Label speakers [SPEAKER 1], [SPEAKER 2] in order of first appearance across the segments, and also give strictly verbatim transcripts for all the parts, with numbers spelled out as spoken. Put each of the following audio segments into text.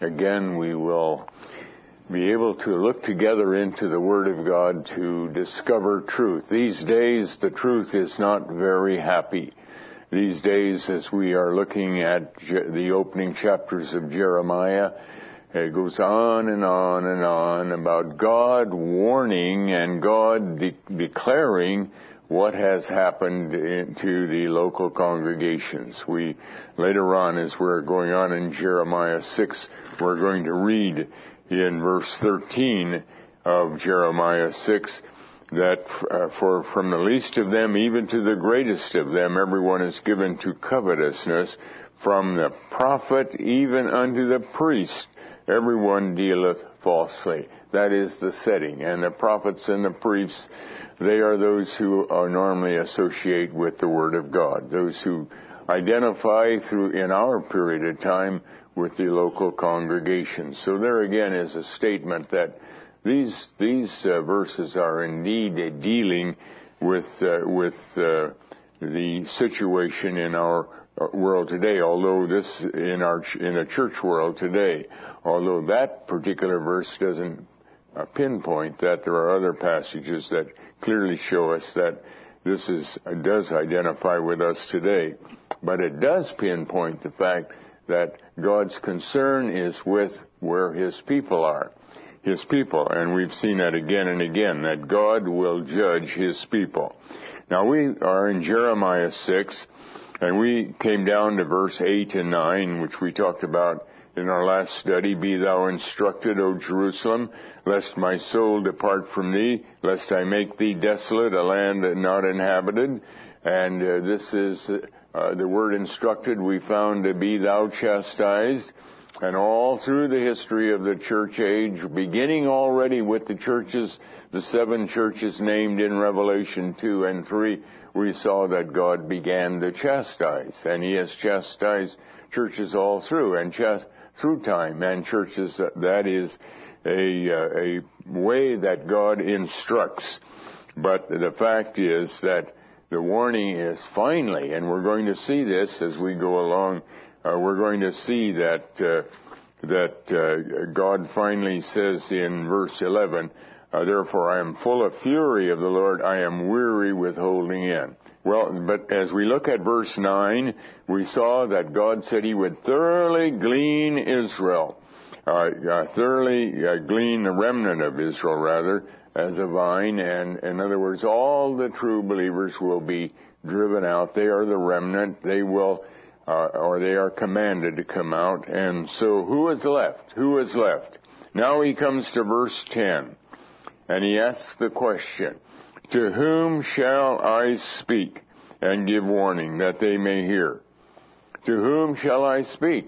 [SPEAKER 1] again we will be able to look together into the Word of God to discover truth. These days, the truth is not very happy. These days, as we are looking at the opening chapters of Jeremiah, it goes on and on and on about God warning and God de- declaring what has happened in, to the local congregations. We, later on, as we're going on in Jeremiah six, we're going to read in verse thirteen of Jeremiah six, that uh, for from the least of them even to the greatest of them everyone is given to covetousness, from the prophet even unto the priest everyone dealeth falsely. That is the setting. And the prophets and the priests, they are those who are normally associate with the Word of God, those who identify through in our period of time with the local congregations. So there again is a statement that These these uh, verses are indeed uh, dealing with uh, with uh, the situation in our world today. Although this in our in the church world today, although that particular verse doesn't uh, pinpoint that, there are other passages that clearly show us that this is uh, does identify with us today. But it does pinpoint the fact that God's concern is with where His people are. His people, and we've seen that again and again, that God will judge His people. Now we are in Jeremiah six, and we came down to verse eight and nine, which we talked about in our last study. Be thou instructed, O Jerusalem, lest my soul depart from thee, lest I make thee desolate, a land not inhabited. And uh, this is uh, the word instructed we found to be thou chastised. And all through the history of the church age, beginning already with the churches, the seven churches named in Revelation two and three, we saw that God began to chastise. And He has chastised churches all through, and chast- through time, and churches, that is a, uh, a way that God instructs. But the fact is that the warning is finally, and we're going to see this as we go along, Uh, we're going to see that uh, that uh, God finally says in verse eleven, uh, therefore I am full of fury of the Lord, I am weary with holding in. Well, but as we look at verse nine, we saw that God said He would thoroughly glean Israel, uh, uh, thoroughly uh, glean the remnant of Israel, rather, as a vine. And in other words, all the true believers will be driven out. They are the remnant. They will Uh, or they are commanded to come out. And so who is left? Who is left? Now he comes to verse ten, and he asks the question, to whom shall I speak and give warning that they may hear? To whom shall I speak?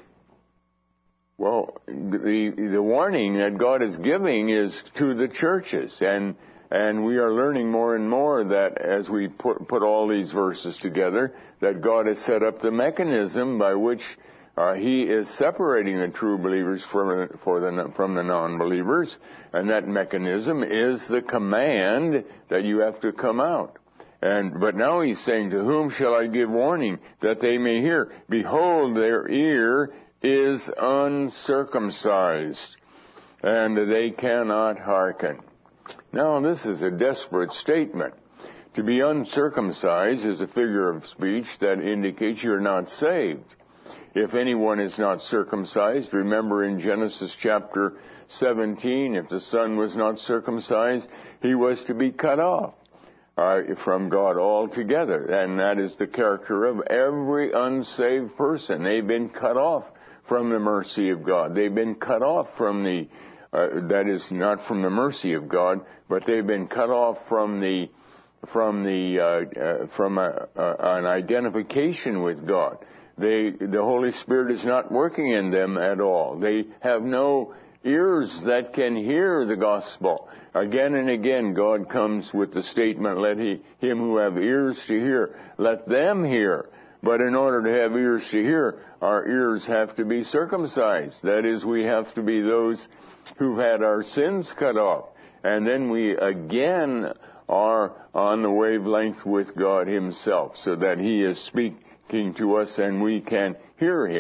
[SPEAKER 1] Well, the, the warning that God is giving is to the churches, and And we are learning more and more that as we put, put all these verses together, that God has set up the mechanism by which uh, He is separating the true believers from, for the, from the non-believers. And that mechanism is the command that you have to come out. And but now He's saying, to whom shall I give warning that they may hear? Behold, their ear is uncircumcised, and they cannot hearken. Now, this is a desperate statement. To be uncircumcised is a figure of speech that indicates you're not saved. If anyone is not circumcised, remember in Genesis chapter seventeen, if the son was not circumcised, he was to be cut off uh, from God altogether. And that is the character of every unsaved person. They've been cut off from the mercy of God. They've been cut off from the Uh, that is not from the mercy of God, but they've been cut off from the from the uh, uh, from a, uh, an identification with God. They the Holy Spirit is not working in them at all. They have no ears that can hear the gospel. Again and again, God comes with the statement, "Let he, him who have ears to hear, let them hear." But in order to have ears to hear, our ears have to be circumcised. That is, we have to be those who've had our sins cut off. And then we again are on the wavelength with God Himself, so that He is speaking to us and we can hear Him.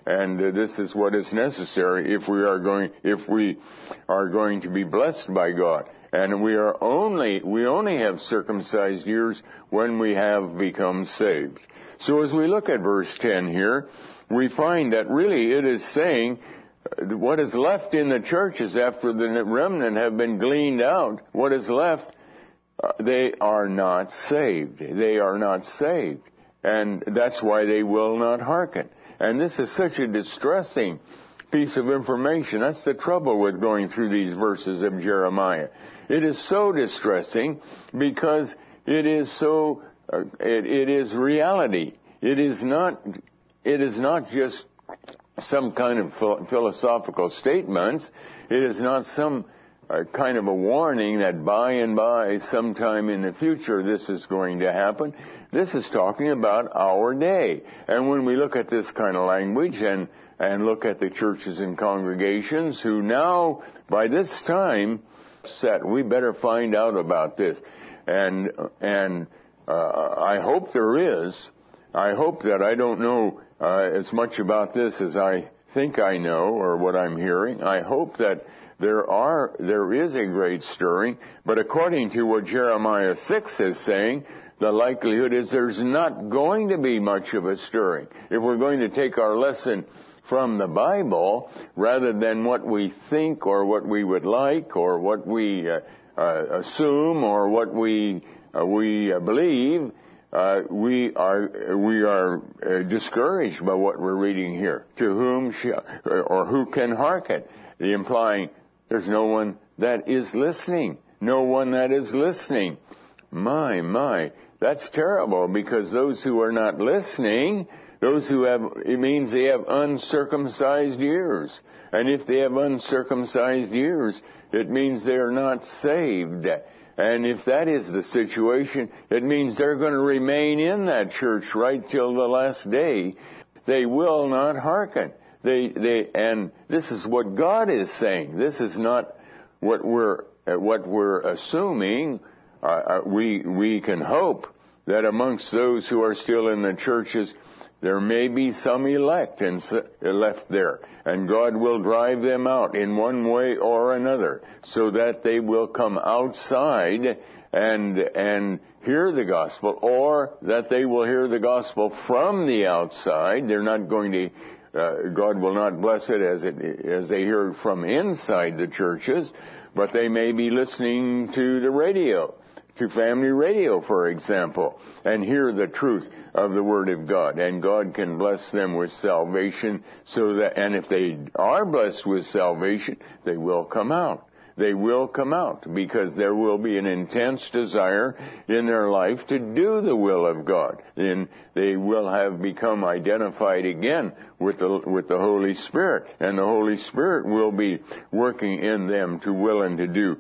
[SPEAKER 1] And uh, this is what is necessary if we are going, if we are going to be blessed by God. And we are only, we only have circumcised ears when we have become saved. So as we look at verse ten here, we find that really it is saying what is left in the churches after the remnant have been gleaned out, what is left, uh, they are not saved. They are not saved. And that's why they will not hearken. And this is such a distressing piece of information. That's the trouble with going through these verses of Jeremiah. It is so distressing because it is so, uh, it, it is reality. It is not, it is not just some kind of ph- philosophical statements. It is not some uh, kind of a warning that by and by, sometime in the future, this is going to happen. This is talking about our day. And when we look at this kind of language and, and look at the churches and congregations who now, by this time, set, we better find out about this. And, and, uh, I hope there is. I hope that I don't know, uh, as much about this as I think I know or what I'm hearing. I hope that there are, there is a great stirring, but according to what Jeremiah six is saying, the likelihood is there's not going to be much of a stirring. If we're going to take our lesson from the Bible, rather than what we think or what we would like or what we uh, uh, assume or what we uh, we uh, believe, uh, we are we are uh, discouraged by what we're reading here. To whom shall, or who can hearken? The implying there's no one that is listening. No one that is listening. My, my. That's terrible, because those who are not listening, those who have, it means they have uncircumcised ears. And if they have uncircumcised ears, it means they are not saved. And if that is the situation, it means they're going to remain in that church right till the last day. They will not hearken. They, they, and this is what God is saying. This is not what we're, what we're assuming. Uh, we, we can hope that amongst those who are still in the churches, there may be some elect and left there, and God will drive them out in one way or another, so that they will come outside and and hear the gospel, or that they will hear the gospel from the outside. They're not going to. Uh, God will not bless it as it as they hear it from inside the churches, but they may be listening to the radio, to family radio, for example, and hear the truth of the Word of God. And God can bless them with salvation so that, and if they are blessed with salvation, they will come out. They will come out because there will be an intense desire in their life to do the will of God. And they will have become identified again with the, with the Holy Spirit. And the Holy Spirit will be working in them to will and to do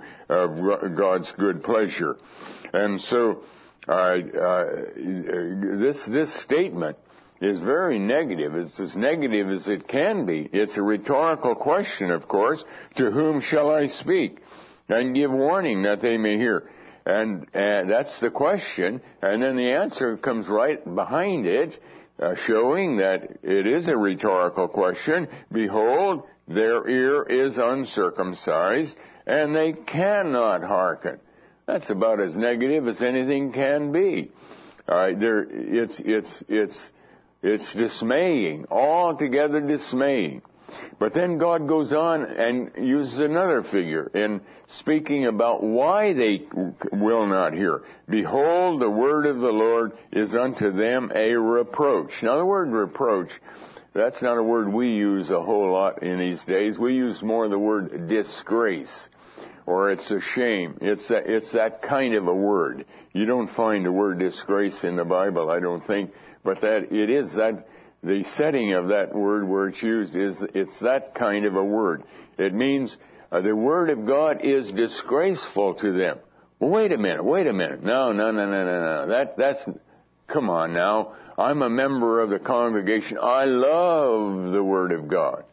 [SPEAKER 1] of God's good pleasure. And so, uh, uh, this, this statement is very negative. It's as negative as it can be. It's a rhetorical question, of course. To whom shall I speak? And give warning that they may hear. And, and that's the question. And then the answer comes right behind it, uh, showing that it is a rhetorical question. Behold, their ear is uncircumcised, and they cannot hearken. That's about as negative as anything can be. All right, there, it's, it's, it's, It's dismaying, altogether dismaying. But then God goes on and uses another figure in speaking about why they will not hear. Behold, the word of the Lord is unto them a reproach. Now, the word reproach, that's not a word we use a whole lot in these days. We use more the word disgrace, or it's a shame. It's that, it's that kind of a word. You don't find the word disgrace in the Bible, I don't think. But that it is that the setting of that word where it's used is it's that kind of a word. It means uh, the word of God is disgraceful to them. Well, wait a minute, wait a minute. No, no, no, no, no, no. That that's come on now. I'm a member of the congregation. I love the word of God.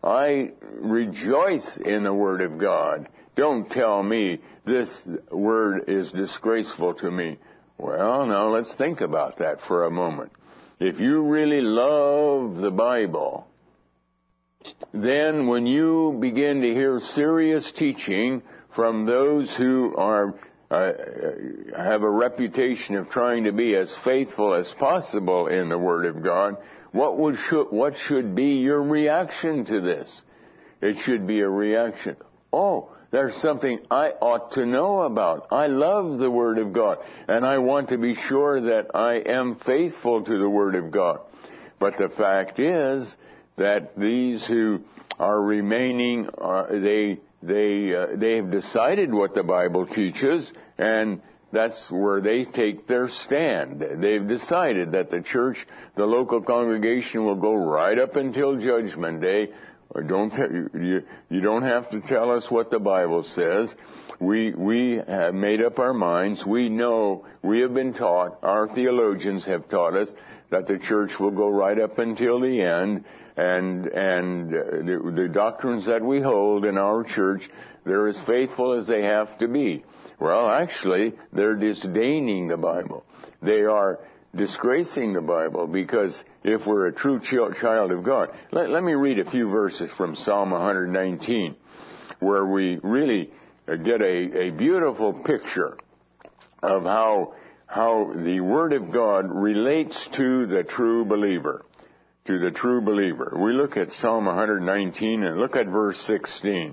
[SPEAKER 1] I rejoice in the word of God. Don't tell me this word is disgraceful to me. Well, now let's think about that for a moment. If you really love the Bible, then when you begin to hear serious teaching from those who are uh, have a reputation of trying to be as faithful as possible in the Word of God, what would should, what should be your reaction to this? It should be a reaction. Oh, there's something I ought to know about. I love the Word of God, and I want to be sure that I am faithful to the Word of God. But the fact is that these who are remaining, uh, they they uh, they have decided what the Bible teaches, and that's where they take their stand. They've decided that the church, the local congregation, will go right up until Judgment Day. Or don't te- you, you don't have to tell us what the Bible says. We we have made up our minds. We know, we have been taught, our theologians have taught us that the church will go right up until the end, and and uh, the, the doctrines that we hold in our church, they're as faithful as they have to be. Well, actually, they're disdaining the Bible. They are disgracing the Bible, because if we're a true child of God, let, let me read a few verses from Psalm one nineteen, where we really get a, a beautiful picture of how how the Word of God relates to the true believer, to the true believer. We look at Psalm one nineteen and look at verse sixteen.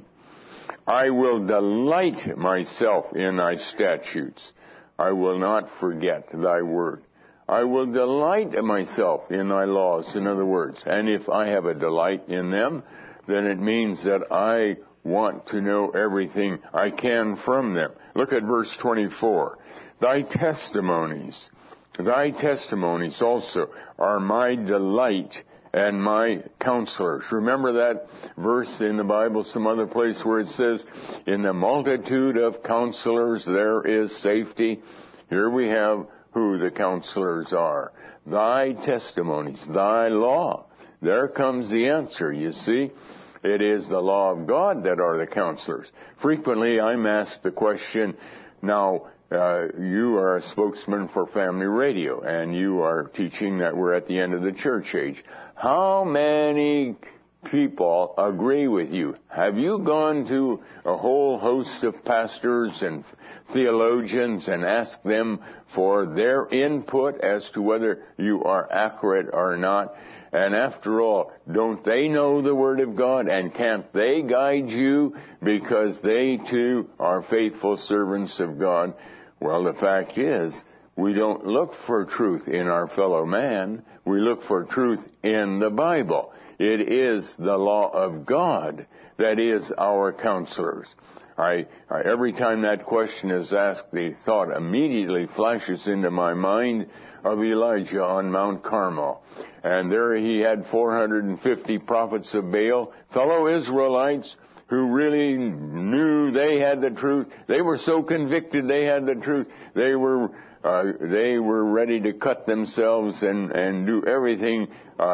[SPEAKER 1] I will delight myself in thy statutes. I will not forget thy word. I will delight myself in thy laws, in other words. And if I have a delight in them, then it means that I want to know everything I can from them. Look at verse twenty-four. Thy testimonies, thy testimonies also are my delight and my counselors. Remember that verse in the Bible, some other place where it says, in the multitude of counselors there is safety. Here we have who the counselors are. Thy testimonies, thy law. There comes the answer, you see. It is the law of God that are the counselors. Frequently I'm asked the question, now, uh, you are a spokesman for Family Radio, and you are teaching that we're at the end of the church age. How many people agree with you? Have you gone to a whole host of pastors and theologians and asked them for their input as to whether you are accurate or not? And after all, don't they know the Word of God, and can't they guide you because they too are faithful servants of God? Well, the fact is, we don't look for truth in our fellow man. We look for truth in the Bible. It is the law of God that is our counselors. I, I, every time that question is asked, the thought immediately flashes into my mind of Elijah on Mount Carmel. And there he had four hundred fifty prophets of Baal, fellow Israelites, who really knew they had the truth. They were so convicted they had the truth. They were uh, they were ready to cut themselves and, and do everything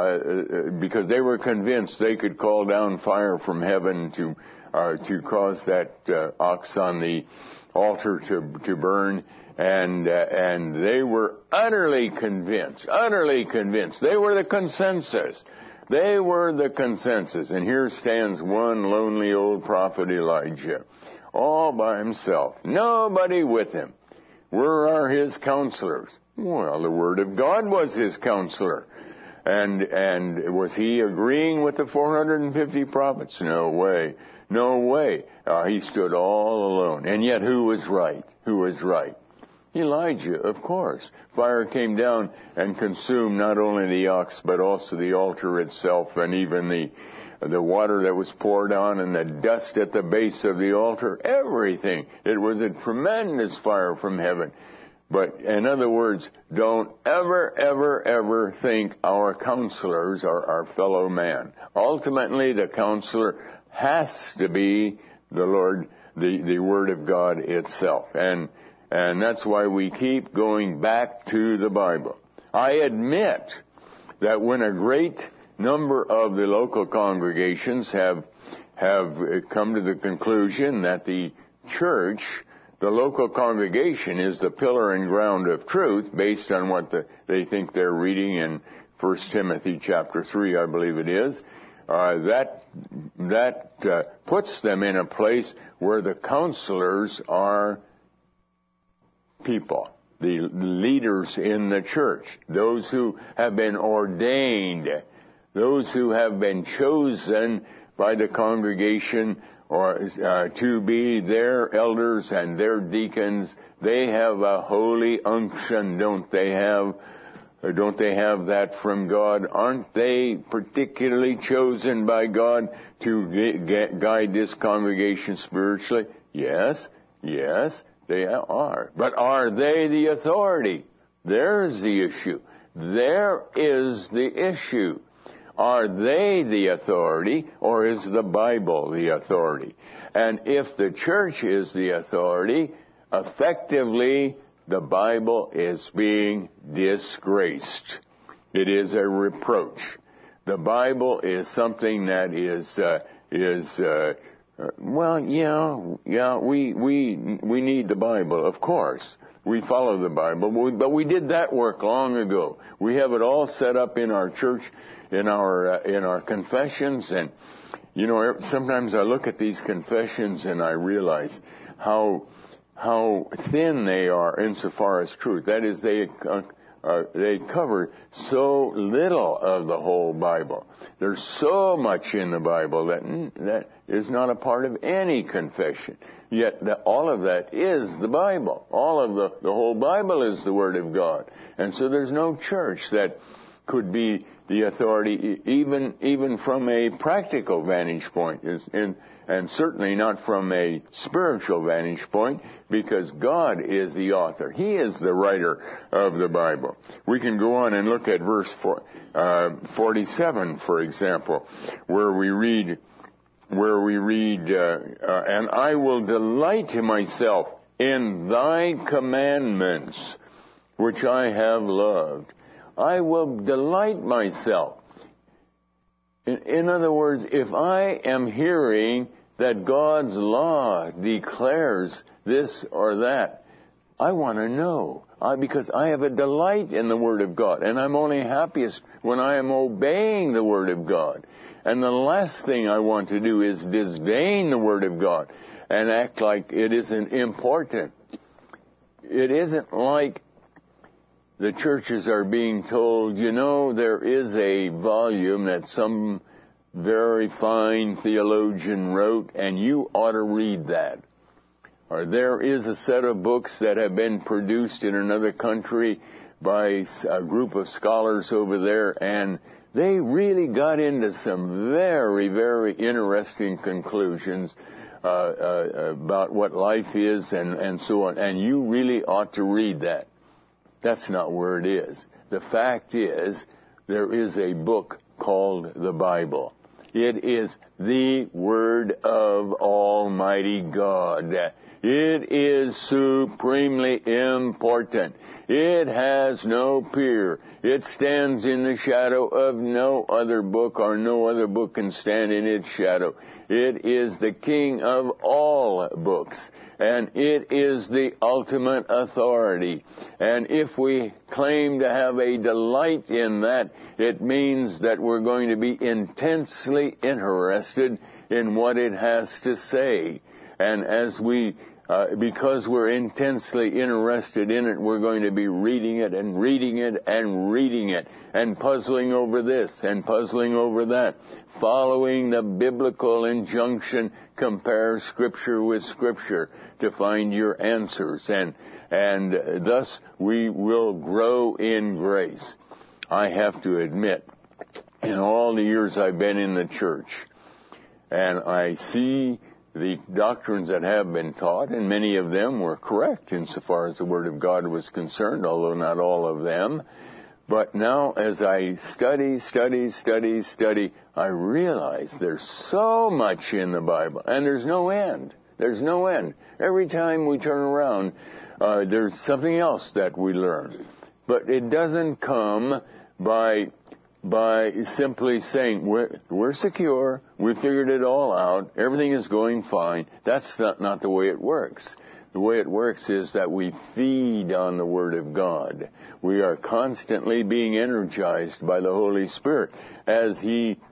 [SPEAKER 1] uh, because they were convinced they could call down fire from heaven to uh, to cause that uh, ox on the altar to to burn. And uh, and they were utterly convinced, utterly convinced. They were the consensus. They were the consensus. And here stands one lonely old prophet Elijah, all by himself, nobody with him. Where are his counselors? Well, the Word of God was his counselor. And and was he agreeing with the four hundred fifty prophets? No way. No way. Uh, he stood all alone. And yet who was right? Who was right? Elijah, of course. Fire came down and consumed not only the ox, but also the altar itself, and even the the water that was poured on and the dust at the base of the altar, everything. It was a tremendous fire from heaven. But in other words, don't ever, ever, ever think our counselors are our fellow man. Ultimately, the counselor has to be the Lord, the, the Word of God itself. And And that's why we keep going back to the Bible. I admit that when a great number of the local congregations have have come to the conclusion that the church, the local congregation, is the pillar and ground of truth based on what the, they think they're reading in First Timothy chapter three, I believe it is, uh, that that uh, puts them in a place where the counselors are people, the leaders in the church, those who have been ordained, those who have been chosen by the congregation or uh, to be their elders and their deacons. They have a holy unction, don't they have? Or don't they have that from God? Aren't they particularly chosen by God to gu- guide this congregation spiritually? Yes, yes, they are. But are they the authority? There's the issue. There is the issue. Are they the authority, or is the Bible the authority? And if the church is the authority, effectively, the Bible is being disgraced. It is a reproach. The Bible is something that is uh, is uh, uh, well, yeah, yeah. We we we need the Bible, of course. We follow the Bible, but we, but we did that work long ago. We have it all set up in our church, in our uh, in our confessions, and you know, sometimes I look at these confessions and I realize how. how thin they are insofar as truth. That is, they uh, uh, they cover so little of the whole Bible. There's so much in the Bible that that is not a part of any confession. Yet the, all of that is the Bible. All of the, the whole Bible is the Word of God. And so there's no church that could be the authority, even even from a practical vantage point, is in, and certainly not from a spiritual vantage point, because God is the author. He is the writer of the Bible. We can go on and look at verse four, uh, forty-seven, for example, where we read, where we read, uh, uh, and I will delight myself in thy commandments, which I have loved. I will delight myself. In, in other words, if I am hearing that God's law declares this or that, I want to know. I, because I have a delight in the Word of God. And I'm only happiest when I am obeying the Word of God. And the last thing I want to do is disdain the Word of God and act like it isn't important. It isn't like the churches are being told, you know, there is a volume that some very fine theologian wrote, and you ought to read that. Or there is a set of books that have been produced in another country by a group of scholars over there, and they really got into some very, very interesting conclusions uh, uh, about what life is and, and so on. And you really ought to read that. That's not where it is. The fact is, there is a book called the Bible. It is the Word of Almighty God. It is supremely important. It has no peer. It stands in the shadow of no other book, or no other book can stand in its shadow. It is the King of all books, and it is the ultimate authority. And if we claim to have a delight in that, it means that we're going to be intensely interested in what it has to say. And as we Uh, because we're intensely interested in it, we're going to be reading it and reading it and reading it and puzzling over this and puzzling over that, following the biblical injunction, compare Scripture with Scripture to find your answers. And, and thus we will grow in grace. I have to admit, in all the years I've been in the church, and I see the doctrines that have been taught, and many of them were correct insofar as the Word of God was concerned, although not all of them. But now as I study, study, study, study, I realize there's so much in the Bible, and there's no end. There's no end. Every time we turn around, uh, there's something else that we learn. But it doesn't come by by simply saying, we're, we're secure, we figured it all out, everything is going fine. That's not, not the way it works. The way it works is that we feed on the Word of God. We are constantly being energized by the Holy Spirit as He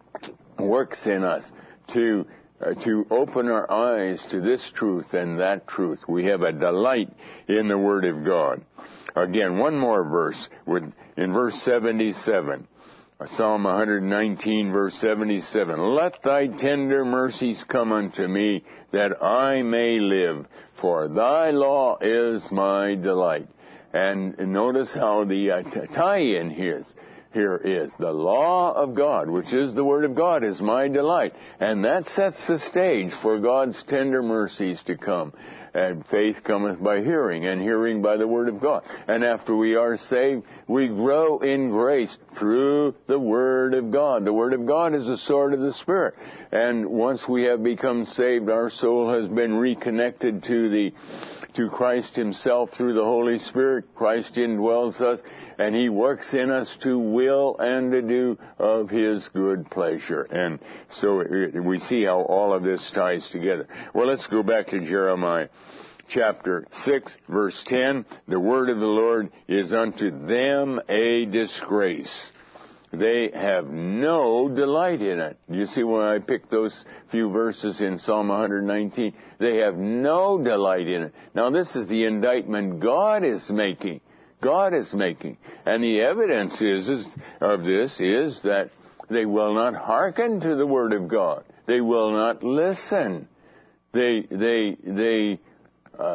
[SPEAKER 1] works in us to uh, to open our eyes to this truth and that truth. We have a delight in the Word of God. Again, one more verse with in verse seventy-seven. Psalm one nineteen, verse seventy-seven. Let thy tender mercies come unto me, that I may live, for thy law is my delight. And notice how the uh, t- tie-in here, here is. The law of God, which is the Word of God, is my delight. And that sets the stage for God's tender mercies to come. And faith cometh by hearing, and hearing by the Word of God. And after we are saved, we grow in grace through the Word of God. The Word of God is the sword of the Spirit. And once we have become saved, our soul has been reconnected to the to Christ Himself through the Holy Spirit. Christ indwells us, and He works in us to will and to do of His good pleasure. And so we see how all of this ties together. Well, let's go back to Jeremiah chapter six, verse ten. The word of the Lord is unto them a disgrace. They have no delight in it. You see, when I picked those few verses in Psalm one nineteen, they have no delight in it. Now, this is the indictment God is making. God is making. And the evidence is, is of this is that they will not hearken to the Word of God. They will not listen. They, they, they, uh,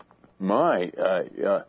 [SPEAKER 1] my, uh, uh,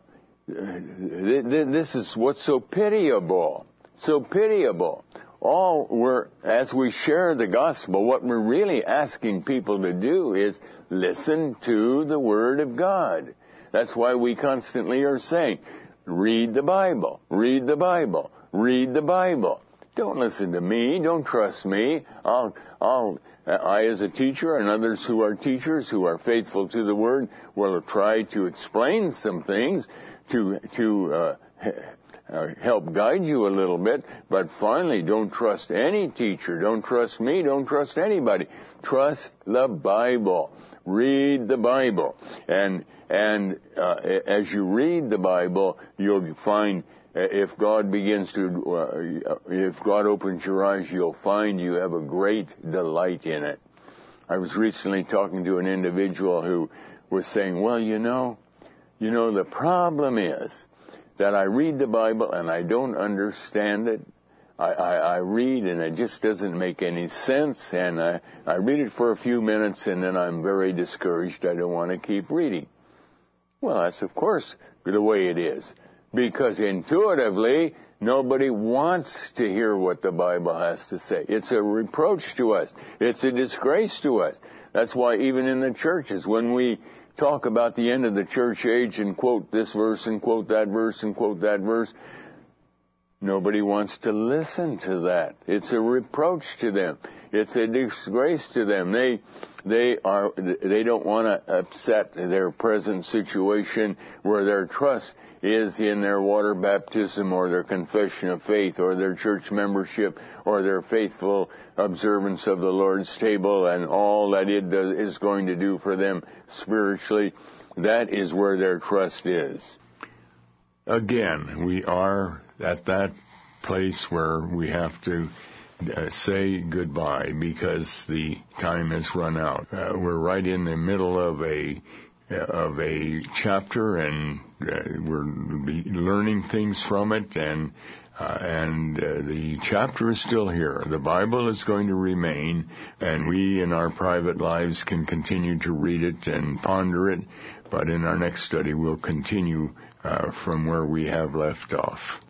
[SPEAKER 1] th- th- this is what's so pitiable. So pitiable. All we're, as we share the gospel, what we're really asking people to do is listen to the Word of God. That's why we constantly are saying, read the Bible, read the Bible, read the Bible. Don't listen to me. Don't trust me. I'll, I'll, I as a teacher and others who are teachers who are faithful to the Word will try to explain some things to, to, uh, Uh, help guide you a little bit, but finally, don't trust any teacher. Don't trust me. Don't trust anybody. Trust the Bible. Read the Bible. And, and, uh, as you read the Bible, you'll find, uh, if God begins to, uh, if God opens your eyes, you'll find you have a great delight in it. I was recently talking to an individual who was saying, well, you know, you know, the problem is, that I read the Bible and I don't understand it. I, I, I read and it just doesn't make any sense, and I, I read it for a few minutes and then I'm very discouraged. I don't want to keep reading. Well, that's of course the way it is, because intuitively nobody wants to hear what the Bible has to say. It's a reproach to us. It's a disgrace to us. That's why even in the churches, when we talk about the end of the church age and quote this verse and quote that verse and quote that verse, nobody wants to listen to that. It's a reproach to them. It's a disgrace to them. They they are they don't want to upset their present situation where their trust is in their water baptism or their confession of faith or their church membership or their faithful observance of the Lord's table and all that it does, is going to do for them spiritually. That is where their trust is. Again, we are at that place where we have to uh, say goodbye because the time has run out. Uh, we're right in the middle of a of a chapter, and uh, we're be learning things from it, and uh, and uh, the chapter is still here. The Bible is going to remain, and we in our private lives can continue to read it and ponder it, but in our next study we'll continue uh, from where we have left off.